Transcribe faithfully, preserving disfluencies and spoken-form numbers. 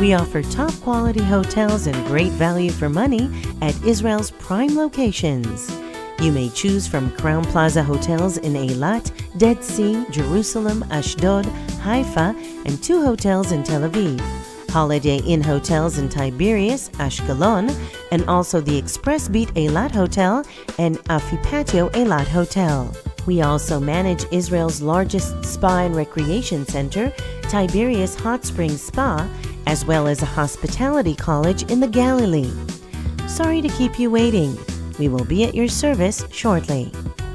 We offer top quality hotels and great value for money at Israel's prime locations. You may choose from Crown Plaza hotels in Eilat, Dead Sea, Jerusalem, Ashdod, Haifa, and two hotels in Tel Aviv. Holiday Inn hotels in Tiberias, Ashkelon, and also the Express Beat Eilat Hotel and Afipatio Eilat Hotel. We also manage Israel's largest spa and recreation center, Tiberias Hot Springs Spa, as well as a hospitality college in the Galilee. Sorry to keep you waiting. We will be at your service shortly.